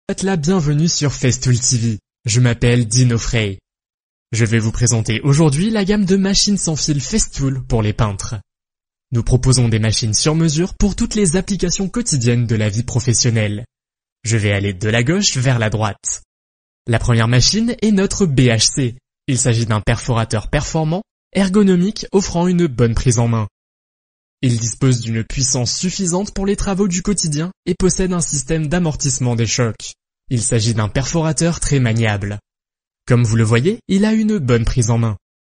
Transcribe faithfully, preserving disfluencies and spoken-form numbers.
Faites la bienvenue sur Festool T V. Je m'appelle Dino Frey. Je vais vous présenter aujourd'hui la gamme de machines sans fil Festool pour les peintres. Nous proposons des machines sur mesure pour toutes les applications quotidiennes de la vie professionnelle. Je vais aller de la gauche vers la droite. La première machine est notre B H C. Il s'agit d'un perforateur performant, ergonomique, offrant une bonne prise en main. Il dispose d'une puissance suffisante pour les travaux du quotidien et possède un système d'amortissement des chocs. Il s'agit d'un perforateur très maniable. Comme vous le voyez, il a une bonne prise en main.